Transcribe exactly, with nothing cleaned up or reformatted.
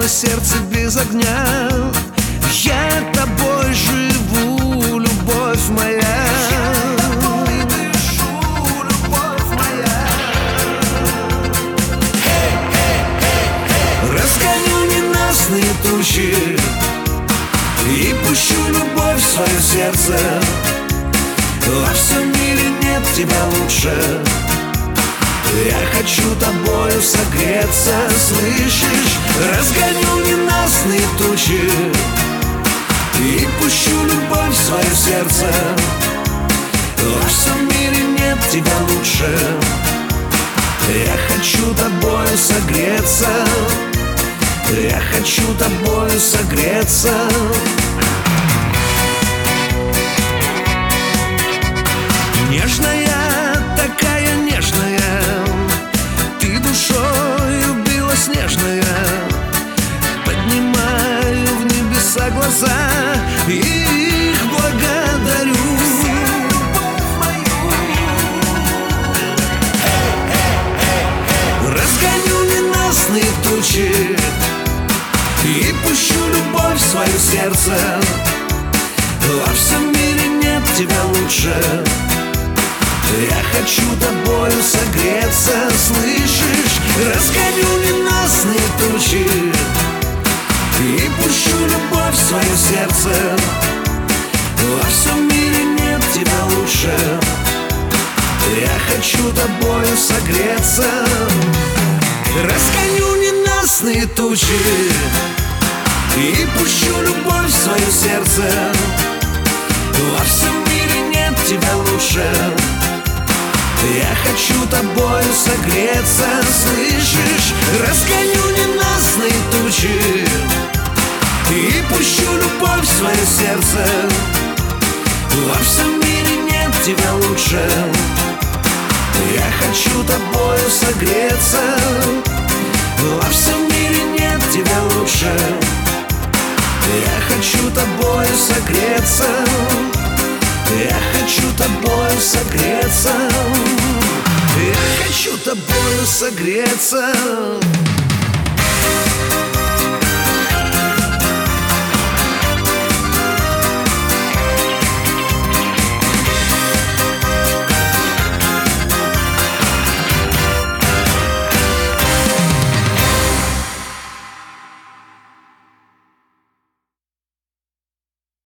но сердце без огня. Я тобой живу, любовь моя. Разгоню ненастные тучи и пущу любовь в свое сердце. Во всем мире нет тебя лучше. Я хочу тобою согреться, слышишь? Разгоню ненастные тучи и пущу любовь в свое сердце. Во всем мире нет тебя лучше. Я хочу тобою согреться. Я хочу тобою согреться. Нежная, такая нежная, ты душою белоснежная. Поднимаю в небеса глаза и их благодарю. Разгоню ненастные тучи и пущу любовь в свое сердце. Во всем мире нет тебя лучше. Я хочу тобою согреться, слышишь? Разгоню ненастные тучи и пущу любовь в свое сердце. Во всем мире нет тебя лучше. Я хочу тобою согреться. Разгоню ненастные тучи и пущу любовь в свое сердце. Во всем мире нет тебя лучше. Я хочу тобою согреться, слышишь? Разгоню ненастные тучи и пущу любовь в свое сердце. Во всем мире нет тебя лучше. Я хочу тобою согреться. Во всем мире нет тебя лучше. Я хочу тобою согреться. Я хочу тобою согреться. Я хочу тобою согреться.